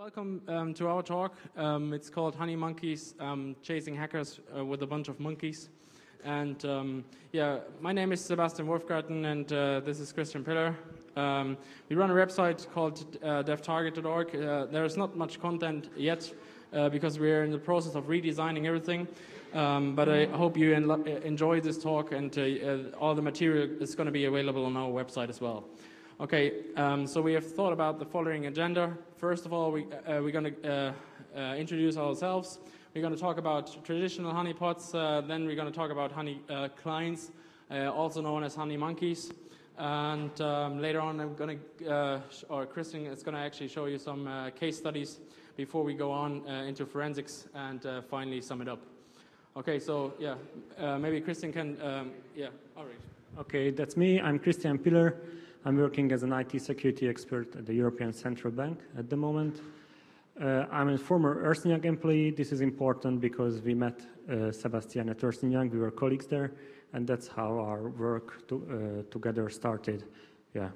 welcome to our talk. It's called Honey Monkeys, Chasing Hackers with a Bunch of Monkeys. And yeah, my name is Sebastian Wolfgarten, and this is Christian Piller. We run a website called devtarget.org. There is not much content yet because we're in the process of redesigning everything. But I hope you enjoy this talk, and all the material is going to be available on our website as well. Okay, so we have thought about the following agenda. First of all, we're going to introduce ourselves. We're going to talk about traditional honeypots. Then we're going to talk about honey clients, also known as honey monkeys. And later on, I'm going to, or Christian is going to actually show you some case studies before we go on into forensics and finally sum it up. Okay, so yeah, maybe Christian can, yeah, all right. Okay, that's me. I'm Christian Piller. I'm working as an IT security expert at the European Central Bank at the moment. I'm a former Ernst & Young employee. This is important because we met Sebastian at Ernst & Young. We were colleagues there, and that's how our work together started. Yeah.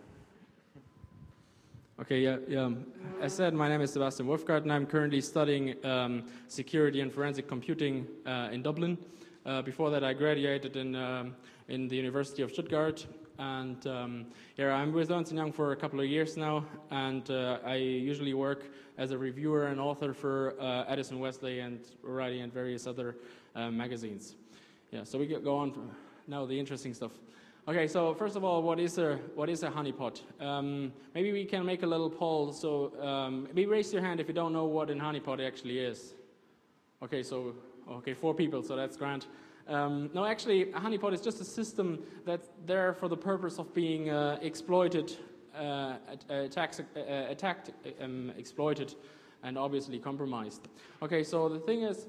Okay, yeah. As said, my name is Sebastian Wolfgarten. I'm currently studying security and forensic computing in Dublin. Before that, I graduated in the University of Stuttgart. And yeah, I'm with Ernst & Young for a couple of years now, and I usually work as a reviewer and author for Addison Wesley and Variety and various other magazines. Yeah, so we go on now the interesting stuff. Okay, so first of all, what is a honeypot? Maybe we can make a little poll. So maybe raise your hand if you don't know what a honeypot actually is. Okay, so 4 people, so that's grand. No, actually, a honeypot is just a system that's there for the purpose of being exploited, attacked, exploited, and obviously compromised. Okay, so the thing is,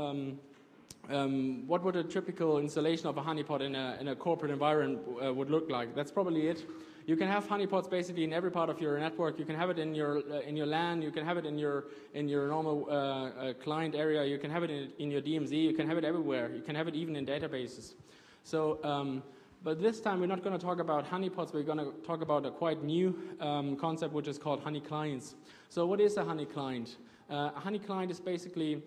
what would a typical installation of a honeypot in a corporate environment would look like? That's probably it. You can have honeypots basically in every part of your network. You can have it in your LAN. You can have it in your normal client area. You can have it in your DMZ. You can have it everywhere. You can have it even in databases. So, but this time we're not going to talk about honeypots. We're going to talk about a quite new concept, which is called honey clients. So, what is a honey client? A honey client is basically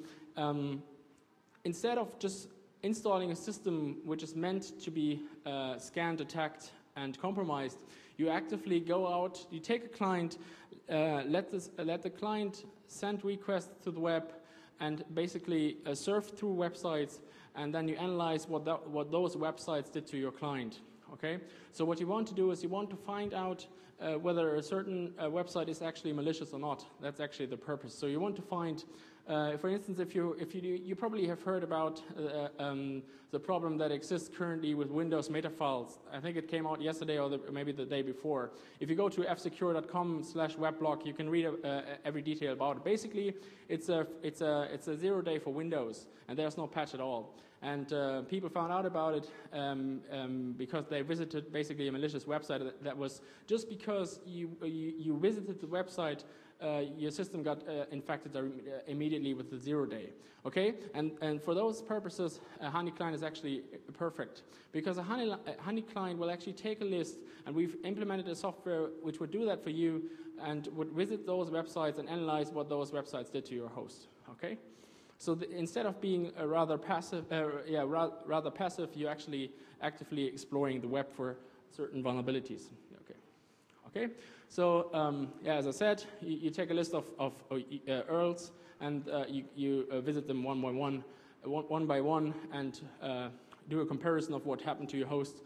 instead of just installing a system which is meant to be scanned, attacked, and compromised, you actively go out, you take a client, let the client send requests to the web and basically surf through websites, and then you analyze what those websites did to your client. Okay? So what you want to do is you want to find out whether a certain website is actually malicious or not. That's actually the purpose. So you want to find, for instance, if you probably have heard about the problem that exists currently with Windows meta files. I think it came out yesterday or maybe the day before. If you go to fsecure.com/weblog, you can read every detail about it. Basically, it's a 0 day for Windows, and there's no patch at all. And people found out about it because they visited basically a malicious website that was just because you visited the website. Your system got infected immediately with the 0 day. Okay, and for those purposes, a honey client is actually perfect because a honey client will actually take a list, and we've implemented a software which would do that for you and would visit those websites and analyze what those websites did to your host. Okay, so instead of being a rather passive, you're actually actively exploring the web for certain vulnerabilities. Okay, so yeah, as I said, you take a list of URLs and you visit them one by one, and do a comparison of what happened to your host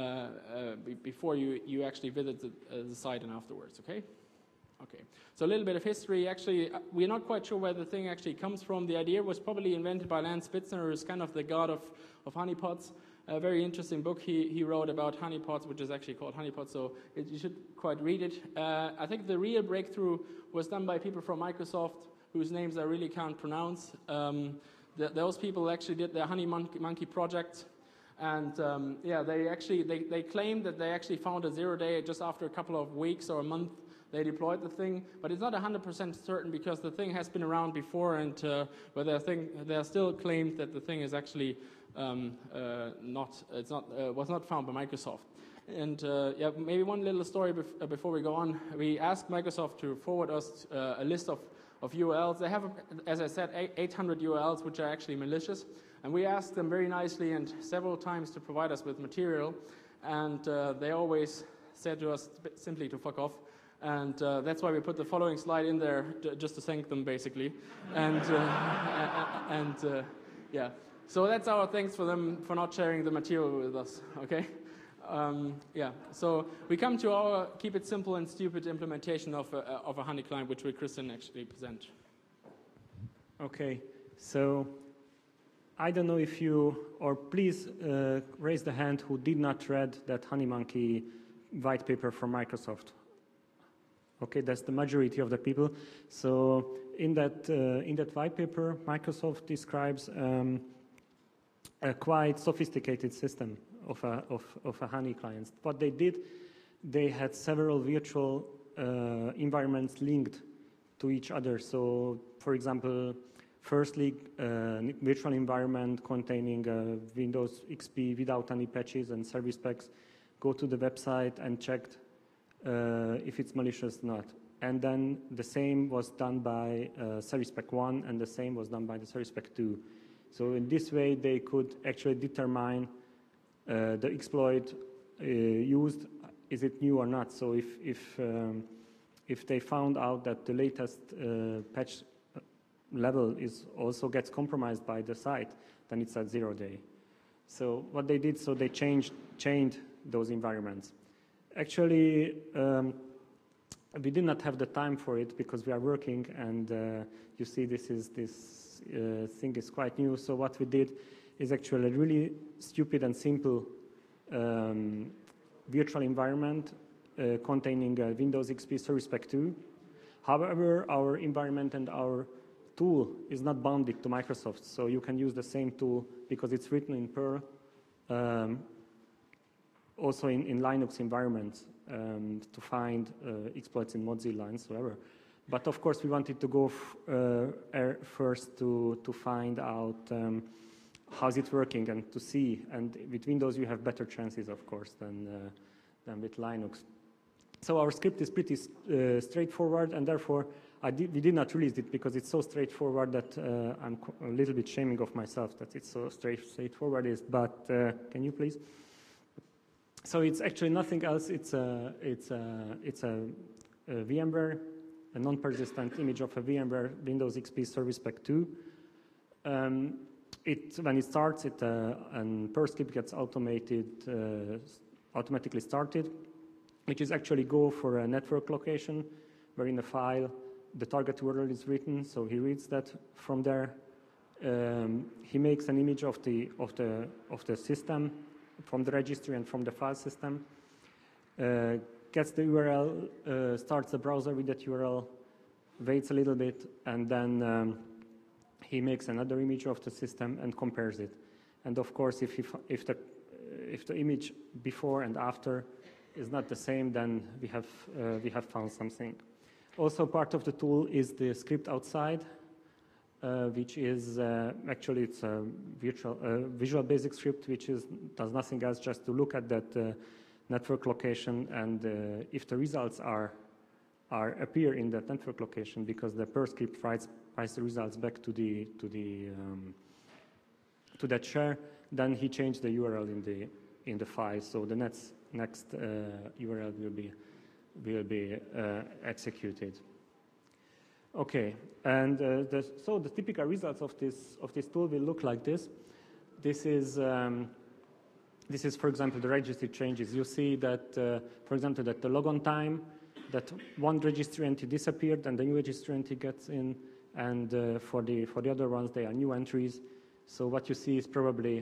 before you actually visit the site and afterwards. Okay. Okay, so a little bit of history. Actually, we're not quite sure where the thing actually comes from. The idea was probably invented by Lance Spitzner, who's kind of the god of honeypots. A very interesting book he wrote about honeypots, which is actually called Honeypots, so you should quite read it. I think the real breakthrough was done by people from Microsoft, whose names I really can't pronounce. Those people actually did their Honey Monkey project, and yeah, they claimed that they actually found a 0 day just after a couple of weeks or a month. They deployed the thing, but it's not 100% certain because the thing has been around before, and but they still claimed that the thing is actually was not found by Microsoft. And yeah, maybe one little story before we go on. We asked Microsoft to forward us a list of of URLs. They have, as I said, 800 URLs, which are actually malicious. And we asked them very nicely and several times to provide us with material. And they always said to us simply to fuck off. And that's why we put the following slide in there, just to thank them, basically. And, yeah. So that's our thanks for them for not sharing the material with us, okay? Yeah, so we come to our keep it simple and stupid implementation of a Honey client, which will Christian actually present. Okay, so I don't know if you, or please raise the hand who did not read that HoneyMonkey white paper from Microsoft. Okay, that's the majority of the people. So in that white paper, Microsoft describes a quite sophisticated system of a Honey client. What they did, they had several virtual environments linked to each other. So, for example, firstly, virtual environment containing Windows XP without any patches and service packs. Go to the website and checked if it's malicious or not. And then the same was done by Service Pack 1, and the same was done by the Service Pack 2. So in this way, they could actually determine the exploit used, is it new or not? So if they found out that the latest patch level also gets compromised by the site, then it's at 0 day. So what they did, so they chained those environments. Actually, we did not have the time for it because we are working, and you see this thing is quite new. So what we did is actually a really stupid and simple virtual environment containing Windows XP Service Pack 2. However, our environment and our tool is not bounded to Microsoft, so you can use the same tool because it's written in Perl, also in Linux environments to find exploits in Mozilla and so ever. But of course, we wanted to go first to find out how's it working and to see. And with Windows, you have better chances, of course, than with Linux. So our script is pretty straightforward, and therefore we did not release it because it's so straightforward that I'm a little bit shaming of myself that it's so straightforward. But can you please? So it's actually nothing else. It's a VMware, a non-persistent image of a VMware Windows XP Service Pack 2. When it starts, and Perl script gets automatically started, which is actually go for a network location, where in the file the target URL is written. So he reads that from there. He makes an image of the system from the registry and from the file system. Gets the URL, starts the browser with that URL, waits a little bit, and then he makes another image of the system and compares it. And of course, if the image before and after is not the same, then we have found something. Also, part of the tool is the script outside, which is actually it's a Visual Basic script, which does nothing else just to look at that network location, and if the results appear in that network location, because the Perl script writes the results back to that share, then he changed the URL in the file, so the next URL will be executed. Okay, and so the typical results of this tool will look like this. This is, for example, the registry changes. You see that, for example, that the logon time, that one registry entry disappeared and the new registry entry gets in, and for the other ones, they are new entries. So what you see is probably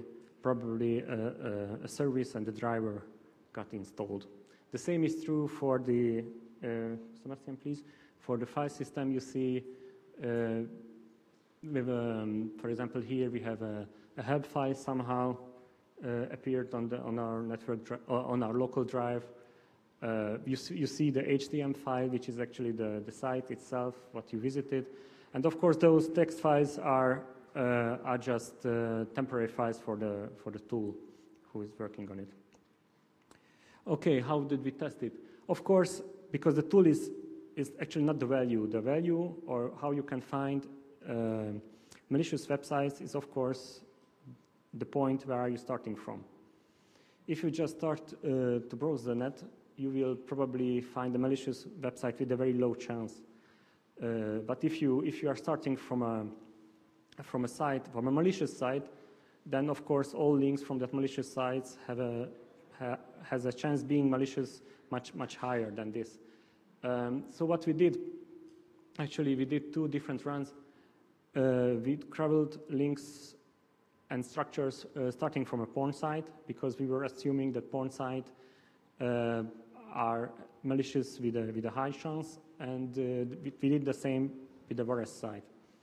a service and the driver got installed. The same is true for the, Sebastian, please. For the file system, you see, for example, here we have a hub file somehow appeared on our network on our local drive. You see the HTML file, which is actually the site itself, what you visited, and of course those text files are just temporary files for the tool who is working on it. Okay, how did we test it? Of course, because the tool is is actually not the value. The value, or how you can find malicious websites, is of course the point where are you starting from. If you just start to browse the net, you will probably find a malicious website with a very low chance. But if you are starting from a malicious site, then of course all links from that malicious sites has a chance being malicious much higher than this. So what we did, actually we did two different runs. We crawled links and structures starting from a porn site, because we were assuming that porn sites are malicious with a high chance, and we did the same with the Varese site.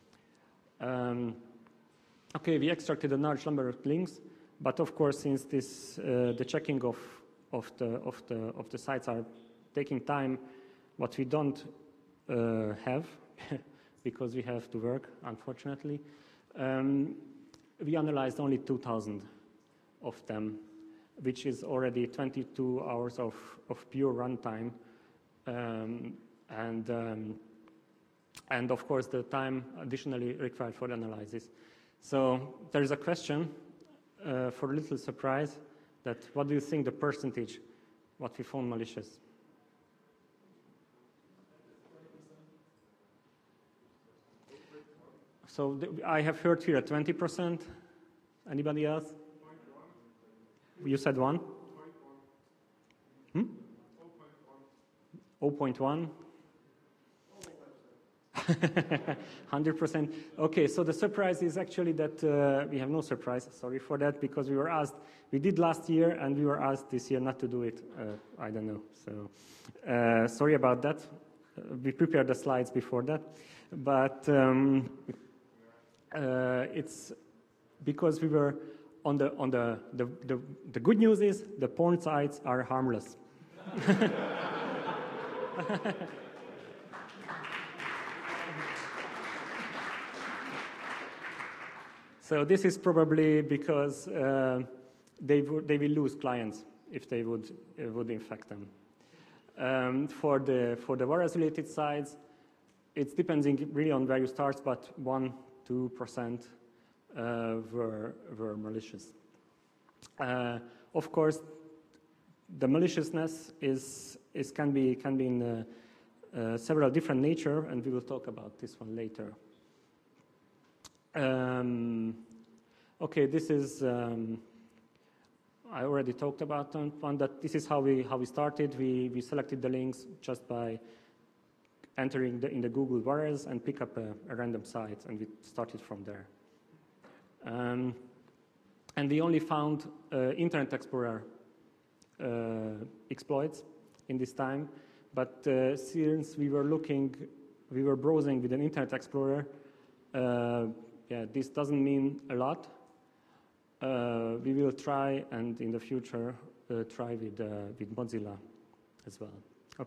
Okay, we extracted a large number of links, but of course, since this the checking of the sites are taking time, what we don't have because we have to work, unfortunately. We analyzed only 2,000 of them, which is already 22 hours of pure runtime, and of course the time additionally required for analysis. So there is a question, for a little surprise, that what do you think the percentage what we found malicious? So I have heard here 20%. Anybody else? 0.1. You said 1? 0.1? 100%. Okay, so the surprise is actually that we have no surprise, sorry for that, because we were asked, we did last year and we were asked this year not to do it. I don't know, so sorry about that. We prepared the slides before that, but it's because we were on the good news is the porn sites are harmless. So this is probably because they will lose clients if they would infect them. For the virus-related sites, it's depending really on where you start, but 1-2% were malicious. Of course, the maliciousness can be in several different nature, and we will talk about this one later. Okay, this is I already talked about one. That this is how we started. We selected the links just by entering in the Google Varese and pick up a random site, and we started from there. And we only found Internet Explorer exploits in this time. But since we were browsing with an Internet Explorer, this doesn't mean a lot. We will try, and in the future, try with Mozilla as well.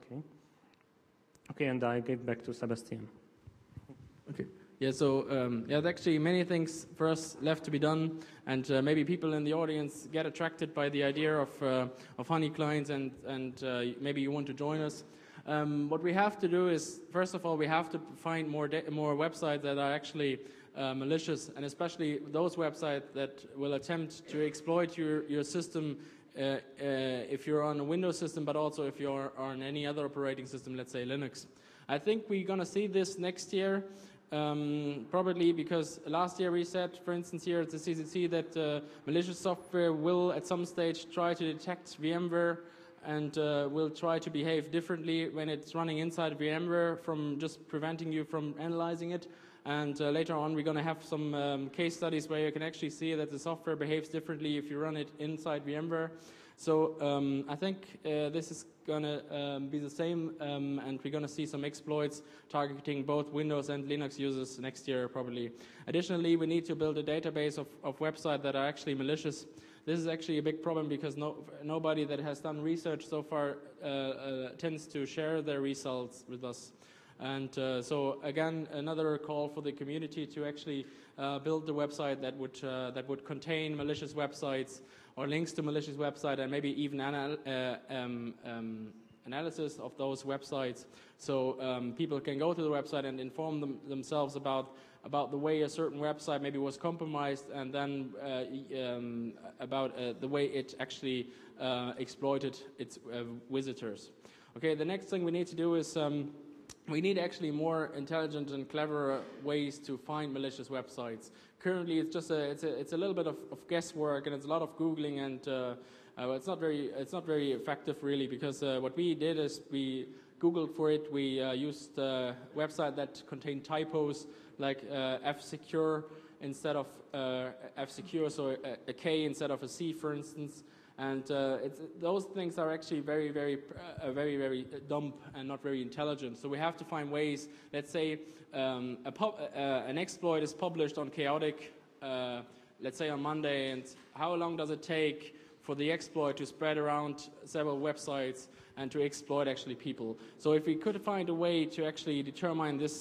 Okay, and I give back to Sebastian. Okay. Yeah, so there's actually many things for us left to be done, and maybe people in the audience get attracted by the idea of Honey clients, and maybe you want to join us. What we have to do is, first of all, we have to find more websites that are actually malicious, and especially those websites that will attempt to exploit your system if you're on a Windows system, but also if you're on any other operating system, let's say Linux. I think we're going to see this next year, probably because last year we said, for instance, here at the CCC, that malicious software will at some stage try to detect VMware and will try to behave differently when it's running inside VMware, from just preventing you from analyzing it. And later on, we're going to have some case studies where you can actually see that the software behaves differently if you run it inside VMware. So I think this is going to be the same, and we're going to see some exploits targeting both Windows and Linux users next year, probably. Additionally, we need to build a database of websites that are actually malicious. This is actually a big problem because nobody that has done research so far tends to share their results with us. And so again, another call for the community to actually build a website that would contain malicious websites or links to malicious website, and maybe even analysis of those websites. So people can go to the website and inform themselves about the way a certain website maybe was compromised, and then about the way it actually exploited its visitors. Okay, the next thing we need to do is we need actually more intelligent and clever ways to find malicious websites. Currently, it's just it's a little bit of guesswork, and it's a lot of Googling, and it's not very effective really, because what we did is we Googled for it. We used a website that contained typos like F-secure instead of F-secure, so a K instead of a C, for instance. And those things are actually very, very dumb and not very intelligent. So we have to find ways. Let's say an exploit is published on Chaotic, let's say on Monday, and how long does it take for the exploit to spread around several websites and to exploit actually people? So if we could find a way to actually determine this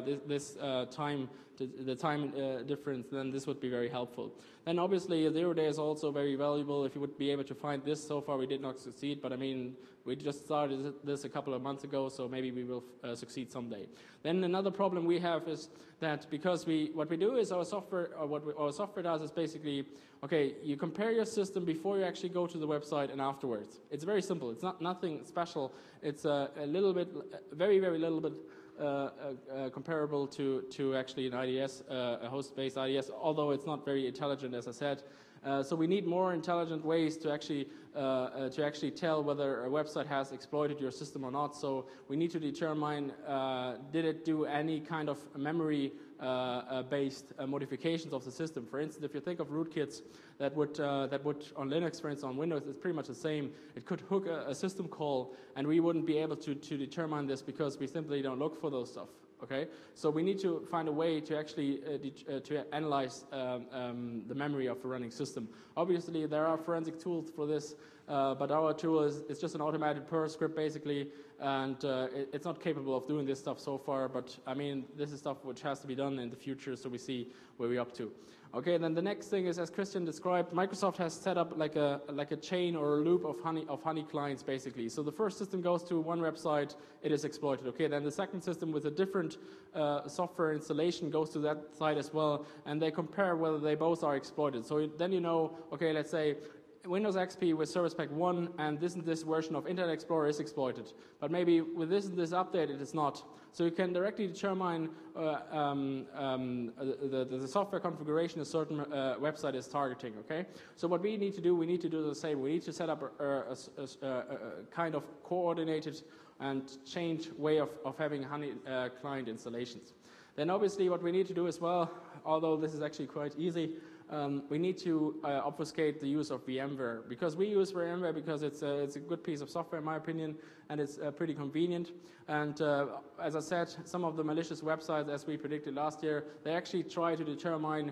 time, the time difference, then this would be very helpful. Then obviously 0 day is also very valuable if you would be able to find this. So far we did not succeed, but I mean, we just started this a couple of months ago, so maybe we will succeed someday. Then another problem we have is that because what we do is our software does is basically, okay, you compare your system before you actually go to the website and afterwards. It's very simple. It's nothing special. It's a little bit, very little bit comparable to actually an IDS, a host-based IDS, although it's not very intelligent, as I said. So we need more intelligent ways to actually tell whether a website has exploited your system or not. So we need to determine did it do any kind of memory based modifications of the system. For instance, if you think of rootkits that would on Linux, for instance, on Windows, it's pretty much the same. It could hook a system call, and we wouldn't be able to determine this because we simply don't look for those stuff. Okay, so we need to find a way to actually to analyze the memory of a running system. Obviously, there are forensic tools for this, but our tool is just an automated Perl script basically, and it's not capable of doing this stuff so far. But I mean, this is stuff which has to be done in the future, so we see where we're up to. Okay, then the next thing is, as Christian described, Microsoft has set up like a chain or a loop of honey clients basically. So the first system goes to one website, it is exploited. Okay, then the second system with a different software installation goes to that site as well, and they compare whether they both are exploited. So then you know, okay, let's say Windows XP with Service Pack 1 and this version of Internet Explorer is exploited. But maybe with this update it is not. So you can directly determine the software configuration a certain website is targeting, okay? So what we need to do the same. We need to set up a kind of coordinated and change way of having honey client installations. Then obviously what we need to do as well, although this is actually quite easy, we need to obfuscate the use of VMware, because we use VMware because it's a good piece of software in my opinion, and it's pretty convenient. And as I said, some of the malicious websites, as we predicted last year, they actually try to determine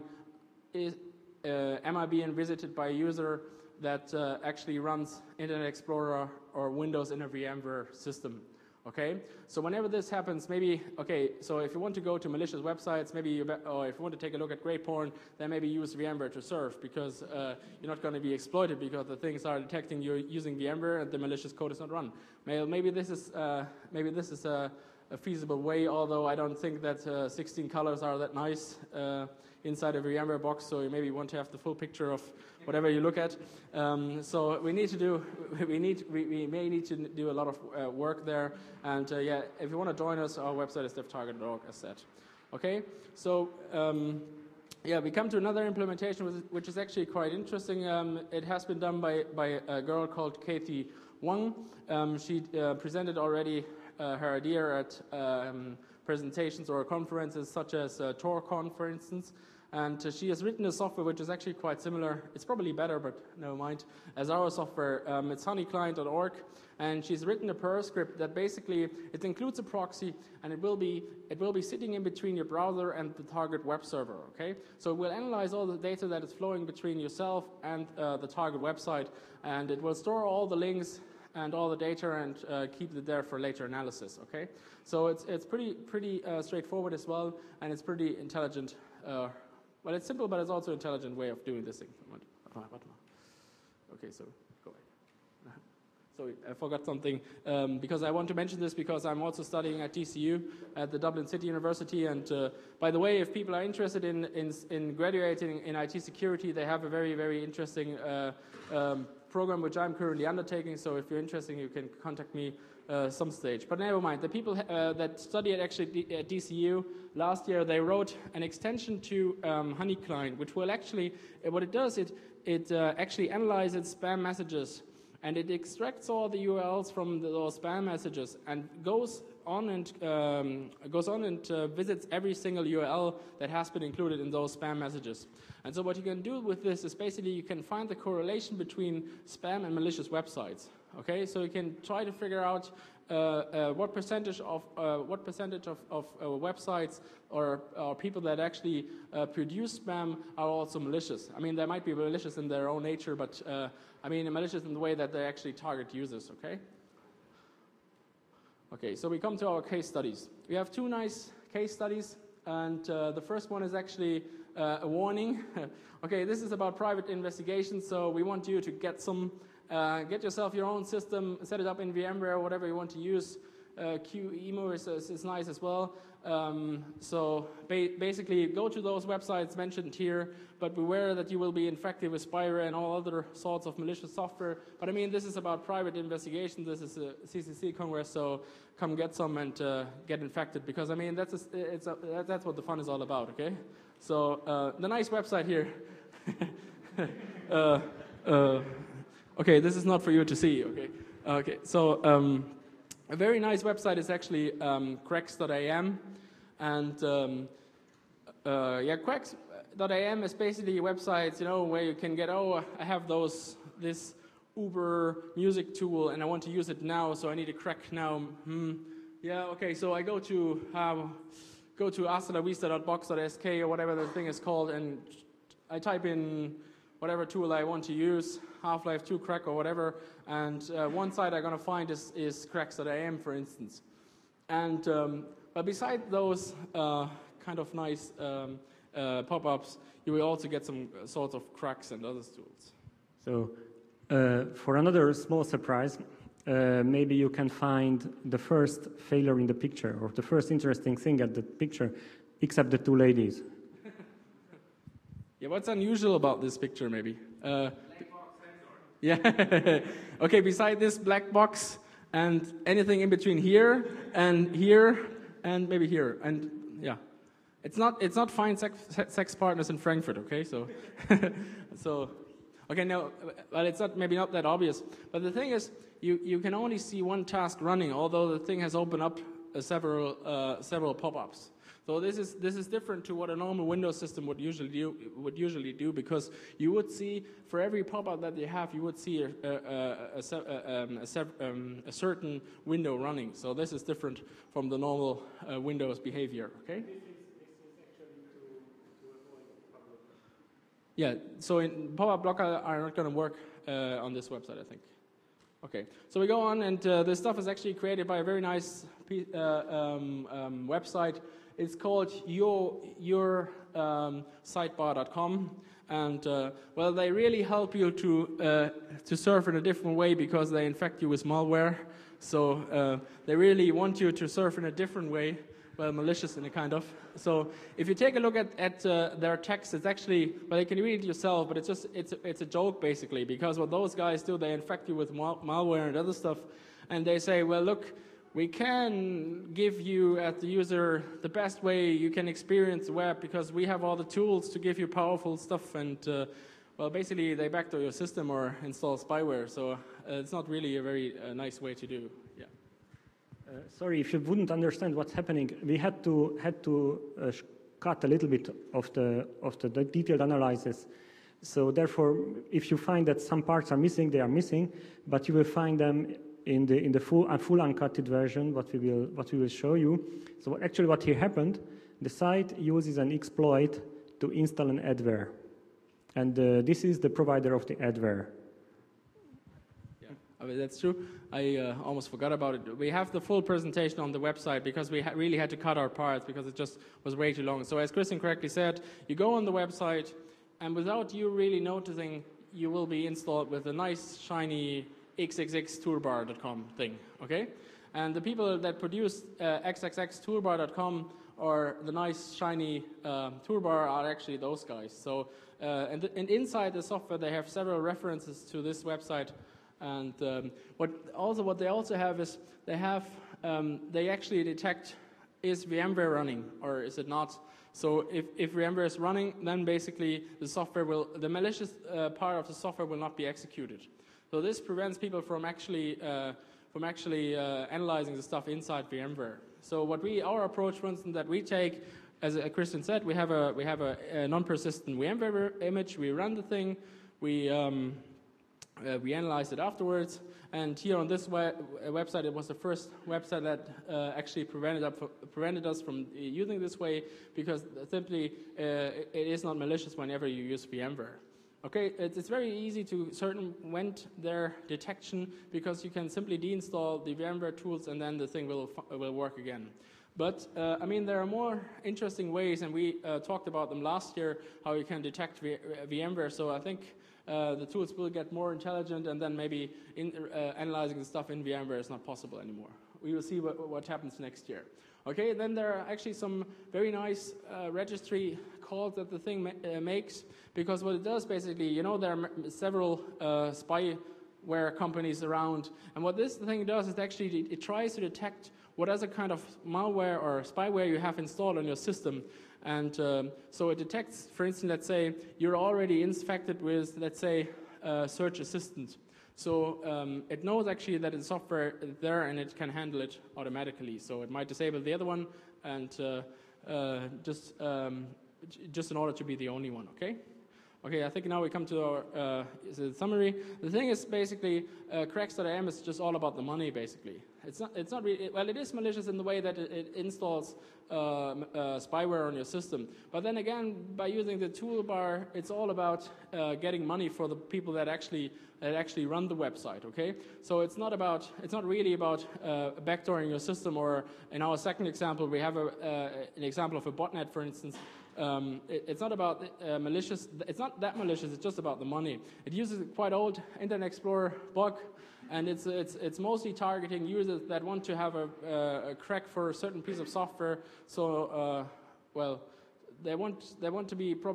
am I being visited by a user that actually runs Internet Explorer or Windows in a VMware system. Okay, so whenever this happens, maybe, okay, so if you want to go to malicious websites, maybe or if you want to take a look at grey porn, then maybe use VMware to surf, because you're not going to be exploited because the things are detecting you're using VMware and the malicious code is not run. Maybe this is a feasible way, although I don't think that 16 colors are that nice inside a VMware box, so you maybe want to have the full picture of whatever you look at. So we may need to do a lot of work there. And yeah, if you want to join us, our website is devtarget.org, as said. Okay, so yeah, we come to another implementation which is actually quite interesting. It has been done by a girl called Kathy Wang. She presented already her idea at presentations or conferences such as TorCon, for instance. And she has written a software which is actually quite similar. It's probably better, but never mind, as our software. It's honeyclient.org, and she's written a Perl script that basically, it includes a proxy, and it will be sitting in between your browser and the target web server, okay? So it will analyze all the data that is flowing between yourself and the target website, and it will store all the links and all the data and keep it there for later analysis, okay? So it's pretty straightforward as well, and it's pretty intelligent. Well, it's simple, but it's also an intelligent way of doing this thing. Okay, so go ahead. Sorry, I forgot something, because I want to mention this because I'm also studying at DCU, at the Dublin City University, and by the way, if people are interested in graduating in IT security, they have a very, very interesting program which I'm currently undertaking, so if you're interested, you can contact me some stage. But never mind, the people that study at DCU, last year they wrote an extension to Honey Client, which will actually, what it does, it actually analyzes spam messages, and it extracts all the URLs from those spam messages and goes on and visits every single URL that has been included in those spam messages. And so what you can do with this is basically you can find the correlation between spam and malicious websites. Okay, so you can try to figure out what percentage of websites or people that actually produce spam are also malicious. I mean, they might be malicious in their own nature, but I mean malicious in the way that they actually target users. Okay. Okay, so we come to our case studies. We have two nice case studies, and the first one is actually a warning. Okay, this is about private investigation, so we want you to get yourself your own system, set it up in VMware, whatever you want to use. QEMU is nice as well. So basically, go to those websites mentioned here, but beware that you will be infected with spyware and all other sorts of malicious software. But I mean, this is about private investigation. This is a CCC Congress, so come get some and get infected, because I mean, that's what the fun is all about. Okay, so the nice website here. Okay, this is not for you to see. Okay, so a very nice website is actually cracks.am, and cracks.am is basically websites, where you can get, I have this Uber music tool and I want to use it now, so I need a crack now. Yeah, okay, so I go to hastlavista.box.sk or whatever the thing is called, and I type in whatever tool I want to use, Half-Life 2 crack or whatever, and one site I'm going to find is cracks.am, for instance. And but beside those kind of nice pop-ups, you will also get some sorts of cracks and other tools. So for another small surprise, maybe you can find the first failure in the picture, or the first interesting thing at the picture, except the two ladies. Yeah, what's unusual about this picture, maybe? Yeah. Okay, beside this black box and anything in between here and maybe here, and yeah, it's not Find Sex Partners in Frankfurt. Okay, so okay, no, well, it's maybe not that obvious, but the thing is, you can only see one task running, although the thing has opened up several pop-ups. So this is different to what a normal Windows system would usually do, because you would see, for every pop-up that you have, you would see a certain window running. So this is different from the normal Windows behavior. Okay. This is actually to avoid pop-up. Yeah. So pop-up blocker are not going to work on this website, I think. Okay. So we go on, and this stuff is actually created by a very nice website. It's called yoursidebar.com, and well, they really help you to surf in a different way, because they infect you with malware. So they really want you to surf in a different way, well, malicious in a kind of. So if you take a look at their text, it's actually, well, you can read it yourself, but it's a joke basically, because what those guys do, they infect you with malware and other stuff, and they say, well, look, we can give you, as the user, the best way you can experience the web, because we have all the tools to give you powerful stuff, and well, basically they backdoor your system or install spyware. So it's not really a very nice way to do. Yeah. Sorry, if you wouldn't understand what's happening, we had to cut a little bit of the detailed analysis. So therefore, if you find that some parts are missing, they are missing, but you will find them in the full uncutted version, what we will show you. So actually, what here happened, the site uses an exploit to install an adware, and this is the provider of the adware. Yeah, I mean, that's true. I almost forgot about it. We have the full presentation on the website, because we really had to cut our parts because it just was way too long. So as Christian correctly said, you go on the website, and without you really noticing, you will be installed with a nice shiny xxxtoolbar.com thing, okay? And the people that produced xxxtoolbar.com or the nice shiny toolbar are actually those guys. So, and inside the software, they have several references to this website. And what they also have is they actually detect, is VMware running or is it not? So if VMware is running, then basically the malicious part of the software will not be executed. So this prevents people from actually analyzing the stuff inside VMware. So our approach, for instance, that we take, as Christian said, we have a non-persistent VMware image. We run the thing, we analyze it afterwards. And here on this website, it was the first website that actually prevented us from using this way, because simply it is not malicious whenever you use VMware. Okay, it's very easy to circumvent their detection, because you can simply deinstall the VMware tools and then the thing will work again. But I mean, there are more interesting ways, and we talked about them last year, how you can detect VMware. So I think the tools will get more intelligent, and then maybe analyzing the stuff in VMware is not possible anymore. We will see what happens next year. Okay, then there are actually some very nice registry calls that the thing makes, because what it does basically, there are several spyware companies around, and what this thing does is actually it tries to detect what other kind of malware or spyware you have installed on your system. And so it detects, for instance, let's say you're already infected with, let's say, Search Assistant. So it knows actually that the software is there and it can handle it automatically. So it might disable the other one and just in order to be the only one, okay? Okay, I think now we come to our summary. The thing is basically, cracks.im is just all about the money, basically. It's not really, well, it is malicious in the way that it installs spyware on your system. But then again, by using the toolbar, it's all about getting money for the people that actually run the website, okay? So it's not really about backdooring your system, or in our second example, we have an example of a botnet, for instance. It's not about malicious. It's not that malicious. It's just about the money. It uses a quite old Internet Explorer bug, and it's mostly targeting users that want to have a crack for a certain piece of software. So they want to be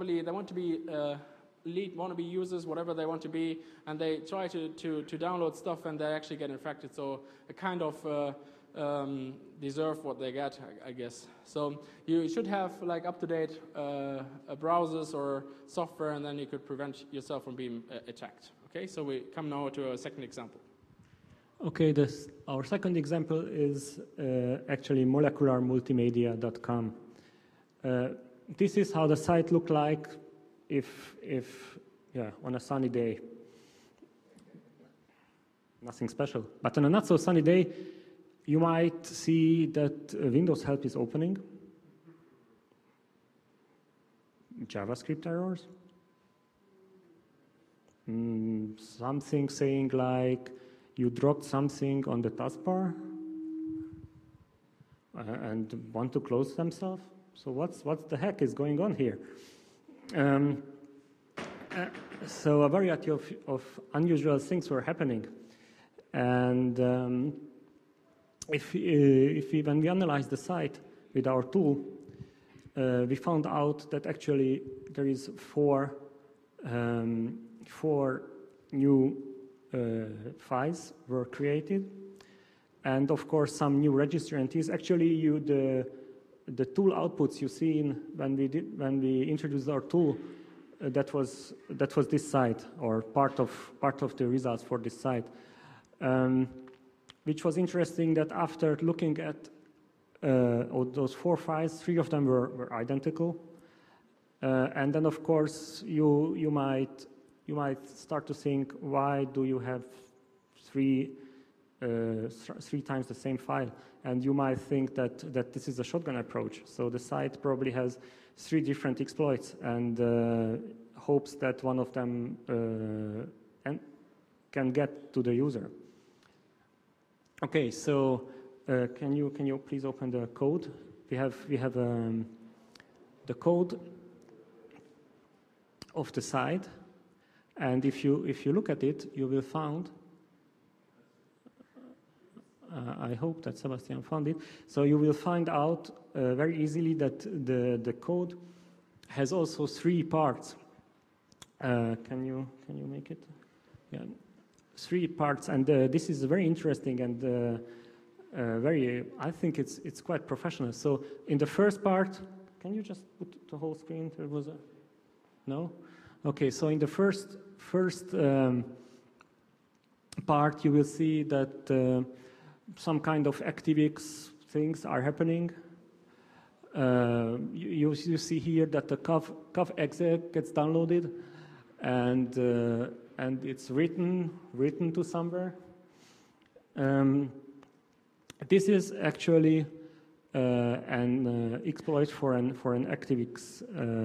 lead wannabe users, whatever they want to be, and they try to download stuff, and they actually get infected. So a kind of deserve what they get, I guess. So you should have like up-to-date browsers or software, and then you could prevent yourself from being attacked. Okay, so we come now to a second example. Okay, our second example is actually molecularmultimedia.com. This is how the site looked like if on a sunny day. Nothing special. But on a not so sunny day, you might see that Windows Help is opening. JavaScript errors. Something saying like you dropped something on the taskbar and want to close themselves. So what the heck is going on here? So a variety of unusual things were happening. And when we analyzed the site with our tool, we found out that actually there is four new files were created, and of course some new registry entities. Actually, the tool outputs you see when we introduced our tool, that was this site, or part of the results for this site. Which was interesting that after looking at those four files, 3 of them were identical, and then of course you might start to think, why do you have three times the same file? And you might think that this is a shotgun approach. So the site probably has 3 different exploits and hopes that one of them can get to the user. Okay, so can you please open the code? We have the code of the site, and if you look at it, you will find I hope that Sebastian found it. So you will find out very easily that the code has also 3 parts. Can you make it? Yeah, 3 parts, and this is very interesting and I think it's quite professional. So in the first part, can you just put the whole screen? There was no? Okay, so in the first part, you will see that some kind of ActiveX things are happening. You see here that the COV.exe gets downloaded, and it's written to somewhere. This is actually an exploit for an ActiveX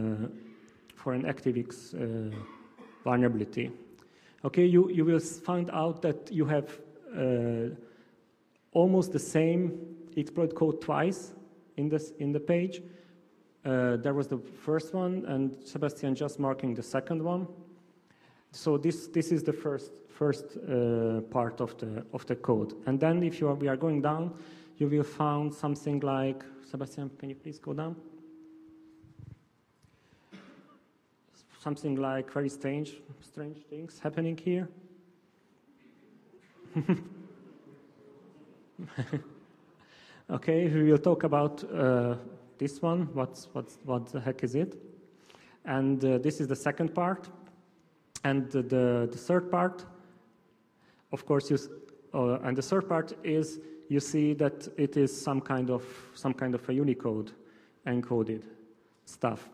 vulnerability. Okay, you will find out that you have almost the same exploit code twice in the page. There was the first one, and Sebastian just marking the second one. So this is the first part of the code. And then if we are going down, you will find something like, Sebastian, can you please go down? Something like very strange things happening here. Okay, we will talk about this one. What the heck is it? And this is the second part. And the third part, of course, and the third part is you see that it is some kind of a Unicode encoded stuff.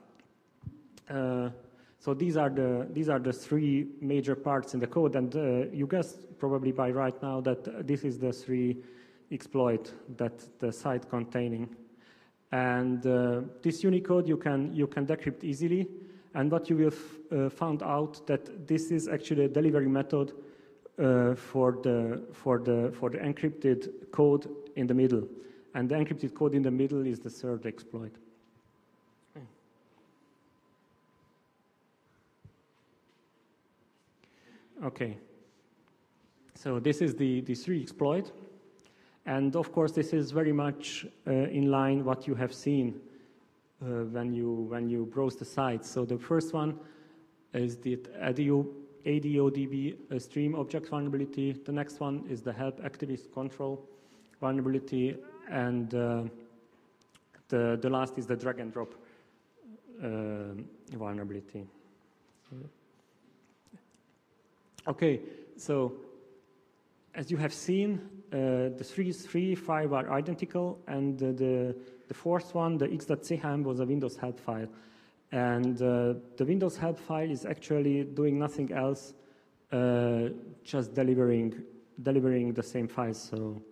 So these are the 3 major parts in the code, and you guessed probably by right now that this is the 3 exploit that the site containing. And this Unicode you can decrypt easily. And what you will find out that this is actually a delivery method for the encrypted code in the middle, and the encrypted code in the middle is the third exploit. Okay, so this is the 3 exploit, and of course this is very much in line what you have seen when you browse the site. So the first one is the ADODB stream object vulnerability. The next one is the help activist control vulnerability, and the last is the drag and drop vulnerability. Okay, so as you have seen, the 3, 5 are identical, and the fourth one, the x.cham, was a Windows help file. And the Windows help file is actually doing nothing else, just delivering the same files. So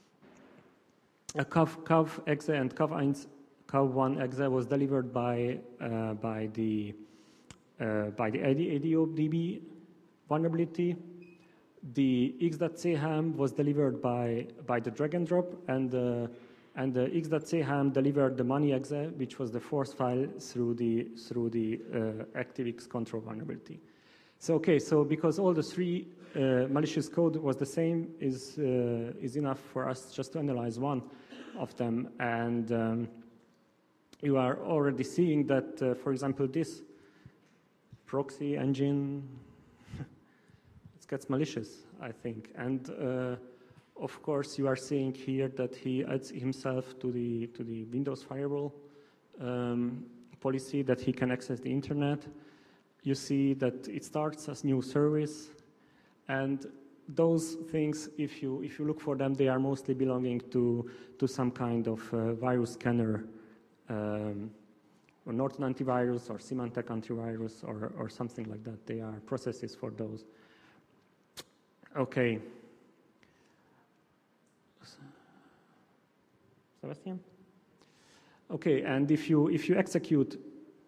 COV.exe and COV.1.exe was delivered by the ADODB vulnerability. The x.cham was delivered by the drag and drop, and the x.cham delivered the money.exe, which was the fourth file through the ActiveX control vulnerability. So okay, so because all the 3 malicious code was the same, is enough for us just to analyze one of them, and you are already seeing that, for example, this proxy engine. Gets malicious, I think, and of course you are seeing here that he adds himself to the Windows firewall policy, that he can access the internet. You see that it starts as new service, and those things, if you look for them, they are mostly belonging to some kind of virus scanner, or Norton antivirus, or Symantec antivirus, or something like that. They are processes for those. Okay. Sebastian? Okay, and if you execute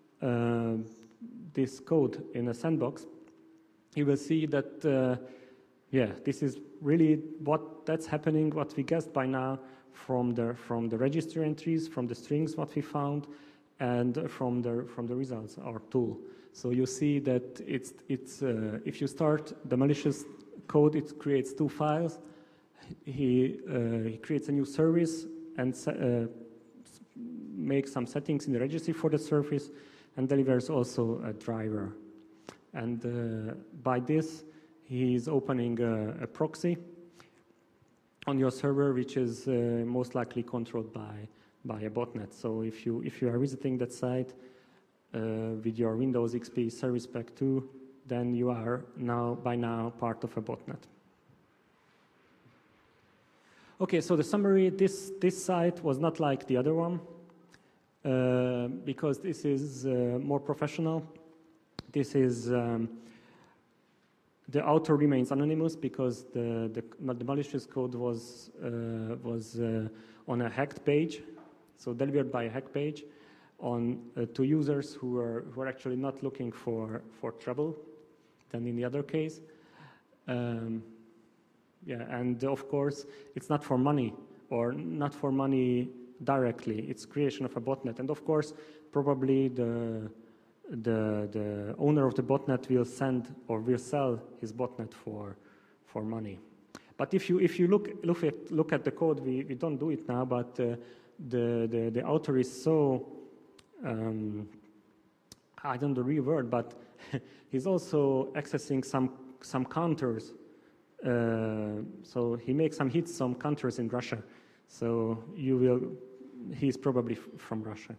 this code in a sandbox, you will see that this is really that's happening, what we guessed by now from the registry entries, from the strings what we found, and from the results, our tool. So you see that it's if you start the malicious code, it creates 2 files, he creates a new service and makes some settings in the registry for the service and delivers also a driver. And by this, he is opening a proxy on your server, which is most likely controlled by a botnet. So if you are visiting that site with your Windows XP Service Pack 2, then you are by now part of a botnet. Okay, so the summary: this site was not like the other one because this is more professional. This is the author remains anonymous because the malicious code was on a hacked page, so delivered by a hacked page to users who are actually not looking for trouble than in the other case. Yeah, and of course, it's not for money or not for money directly. It's creation of a botnet, and of course, probably the owner of the botnet will send or will sell his botnet for money. But if you look at the code, we don't do it now. But the author is so I don't know the real word, but he's also accessing some counters. So he makes some hits, some counters in Russia. So he's probably from Russia.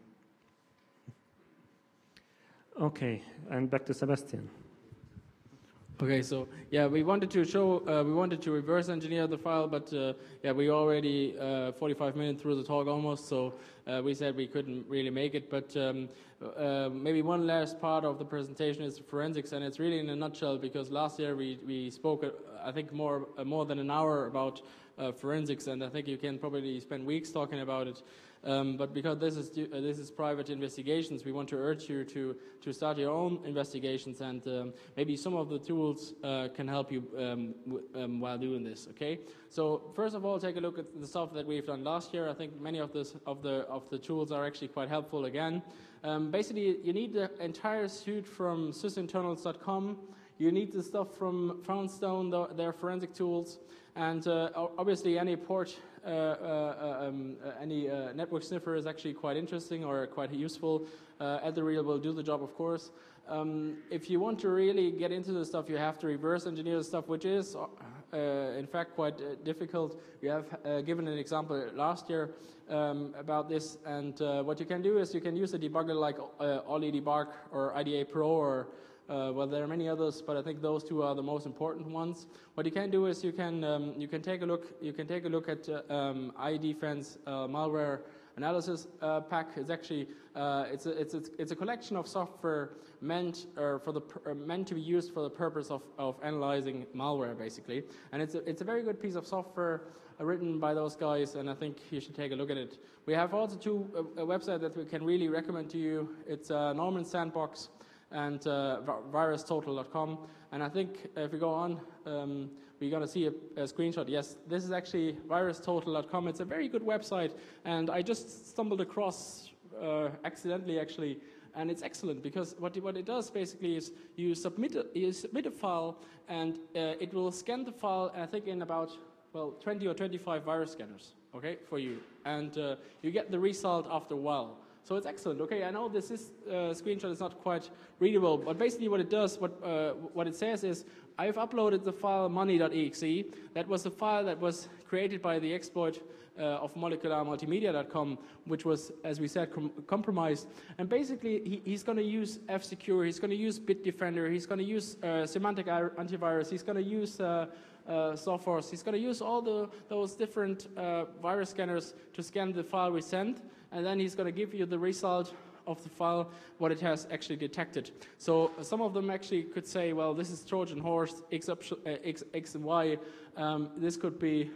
Okay, and back to Sebastian. Okay, so yeah, we wanted to reverse engineer the file, but yeah, we already 45 minutes through the talk almost, so we said we couldn't really make it. But maybe one last part of the presentation is forensics, and it's really in a nutshell because last year we spoke, I think more than an hour about forensics, and I think you can probably spend weeks talking about it. But because this is private investigations, we want to urge you to start your own investigations, and maybe some of the tools can help you while doing this. Okay. So first of all, take a look at the stuff that we've done last year. I think many of the tools are actually quite helpful. Again, basically, you need the entire suite from sysinternals.com. You need the stuff from Foundstone, their forensic tools, and obviously any port. Any network sniffer is actually quite interesting or quite useful. Etherreal will do the job, of course. If you want to really get into the stuff, you have to reverse engineer the stuff, which is, in fact, quite difficult. We have given an example last year about this, and what you can do is you can use a debugger like OllyDebug or IDA Pro or well, there are many others, but I think those two are the most important ones. What you can do is you can take a look at iDefense malware analysis pack. It's actually it's a collection of software meant to be used for the purpose of analyzing malware, basically. And it's a very good piece of software written by those guys, and I think you should take a look at it. We have also a website that we can really recommend to you. It's Norman Sandbox and virustotal.com. And I think if we go on, we're going to see a screenshot. Yes, this is actually virustotal.com. It's a very good website, and I just stumbled across accidentally, actually, and it's excellent because what it does basically is you submit a file, and it will scan the file, I think in about 20 or 25 virus scanners, okay, for you, and you get the result after a while. So it's excellent. Okay, I know this screenshot is not quite readable, but basically what it does, what it says is, I've uploaded the file money.exe. That was the file that was created by the exploit of molecularmultimedia.com, which was, as we said, compromised. And basically, he's going to use F-Secure, he's going to use Bitdefender, he's going to use Semantic Antivirus, he's going to use Sophos, he's going to use all those different virus scanners to scan the file we sent, and then he's going to give you the result of the file, what it has actually detected. So some of them actually could say, well, this is Trojan horse, X and Y. This could be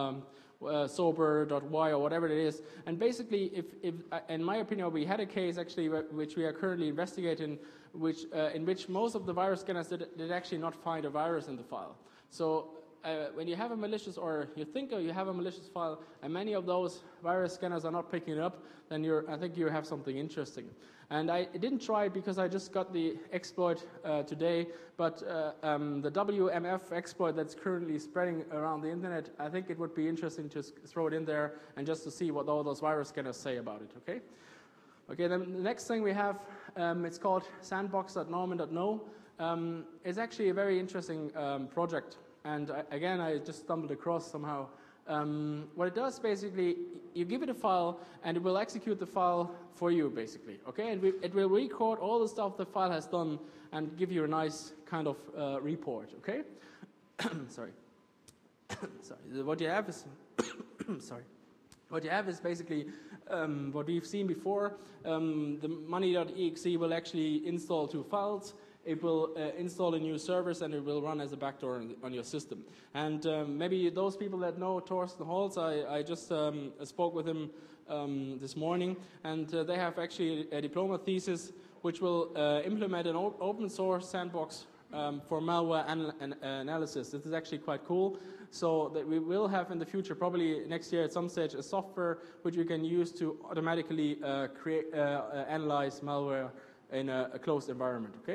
sober.y or whatever it is. And basically, if in my opinion, we had a case actually which we are currently investigating, in which most of the virus scanners did actually not find a virus in the file. So when you have a malicious, or you think you have a malicious file, and many of those virus scanners are not picking it up, then I think you have something interesting. And I didn't try it because I just got the exploit today, but the WMF exploit that's currently spreading around the internet, I think it would be interesting to throw it in there and just to see what all those virus scanners say about it, okay? Okay, then the next thing we have, it's called sandbox.norman.no. It's actually a very interesting project, and again, I just stumbled across somehow. What it does, basically, you give it a file, and it will execute the file for you, basically, okay? And it will record all the stuff the file has done and give you a nice kind of report, okay? Sorry. Sorry. What you have is, sorry. What you have is basically what we've seen before. The money.exe will actually install 2 files. It will install a new service, and it will run as a backdoor on your system. And maybe those people that know Thorsten Holz, I just spoke with him this morning, and they have actually a diploma thesis which will implement an open source sandbox for malware analysis. This is actually quite cool. So that we will have in the future, probably next year at some stage, a software which we can use to automatically analyze malware in a closed environment, okay?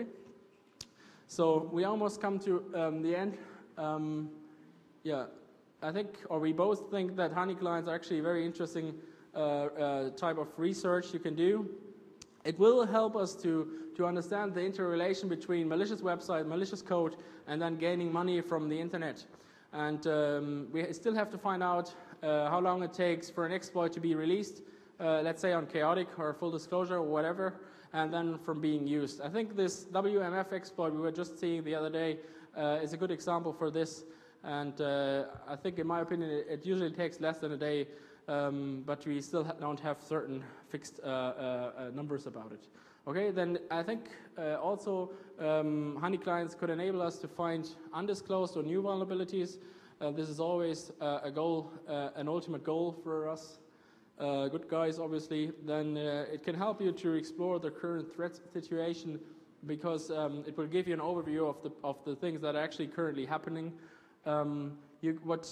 So we almost come to the end. Yeah, I think, or we both think that honey clients are actually a very interesting type of research you can do. It will help us to understand the interrelation between malicious website, malicious code, and then gaining money from the internet. And we still have to find out how long it takes for an exploit to be released, let's say on chaotic or full disclosure or whatever, and then from being used. I think this WMF exploit we were just seeing the other day is a good example for this. And I think, in my opinion, it usually takes less than a day, but we still don't have certain fixed numbers about it. Okay, then I think also honey clients could enable us to find undisclosed or new vulnerabilities. This is always a goal, an ultimate goal for us. Good guys, obviously. Then it can help you to explore the current threat situation, because it will give you an overview of the things that are actually currently happening. What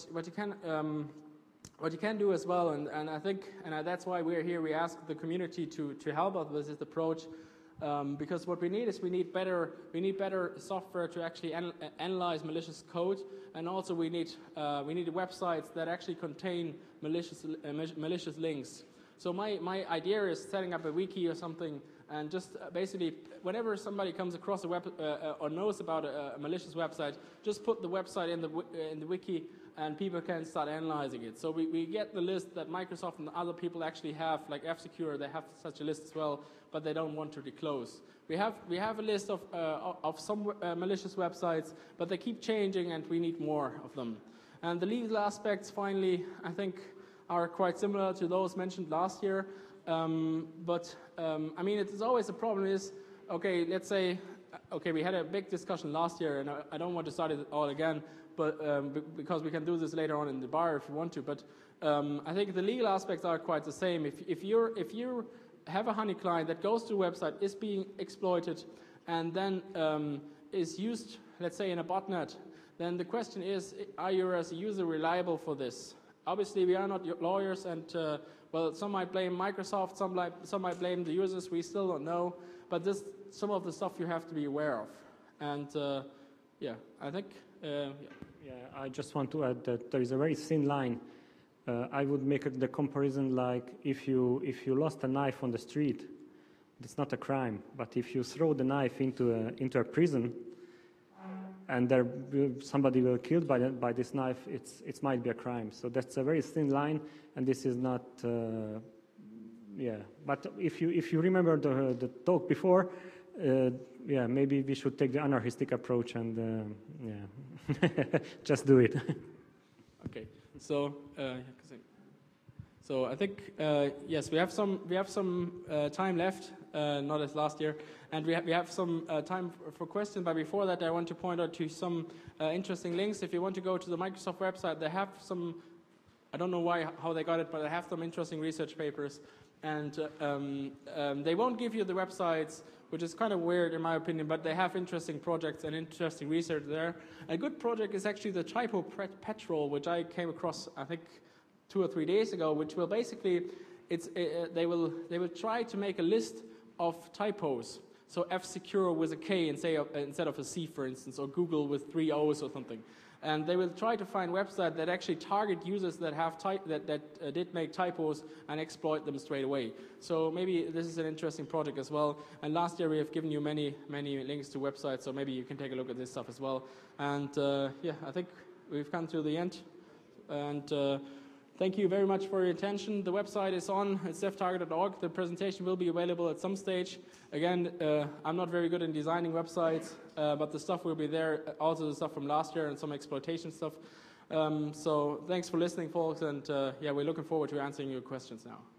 you can do as well, and I think, and that's why we're here. We ask the community to help us with this approach, because what we need is we need better software to actually analyze malicious code, and also we need websites that actually contain malicious links. So my idea is setting up a wiki or something, and just basically whenever somebody comes across a web or knows about a malicious website, just put the website in the wiki, and people can start analyzing it. So we get the list that Microsoft and other people actually have, like F-Secure, they have such a list as well, but they don't want to disclose. We have a list of some malicious websites, but they keep changing, and we need more of them. And the legal aspects, finally, I think are quite similar to those mentioned last year. I mean, it's always a problem is, okay, let's say, okay, we had a big discussion last year, and I don't want to start it all again, but because we can do this later on in the bar if you want to. But I think the legal aspects are quite the same. If you have a honey client that goes to a website, is being exploited, and then is used, let's say, in a botnet, then the question is, are you as a user reliable for this? Obviously, we are not lawyers, and well, some might blame Microsoft, some might blame the users. We still don't know, but this some of the stuff you have to be aware of. And yeah, I think. Yeah, I just want to add that there is a very thin line. I would make the comparison like if you lost a knife on the street, it's not a crime. But if you throw the knife into a prison, and somebody will killed by this knife, it might be a crime. So that's a very thin line, and this is not. Yeah, but if you remember the talk before, yeah, maybe we should take the anarchistic approach and yeah, just do it. Okay, so I think yes, we have some time left, not as last year, and we have some time for questions. But before that, I want to point out to some interesting links. If you want to go to the Microsoft website, they have some. I don't know how they got it, but they have some interesting research papers And they won't give you the websites, which is kind of weird in my opinion, but they have interesting projects and interesting research there. A good project is actually the Typo Patrol, which I came across, I think, 2 or 3 days ago, which will basically, they will try to make a list of typos. So F-Secure with a K instead of a C, for instance, or Google with 3 O's or something. And they will try to find websites that actually target users that have did make typos and exploit them straight away. So maybe this is an interesting project as well. And last year we have given you many links to websites, so maybe you can take a look at this stuff as well. And yeah, I think we've come to the end. And thank you very much for your attention. The website is on, it's devtarget.org. The presentation will be available at some stage. Again, I'm not very good in designing websites, but the stuff will be there, also the stuff from last year and some exploitation stuff. So thanks for listening, folks, and yeah, we're looking forward to answering your questions now.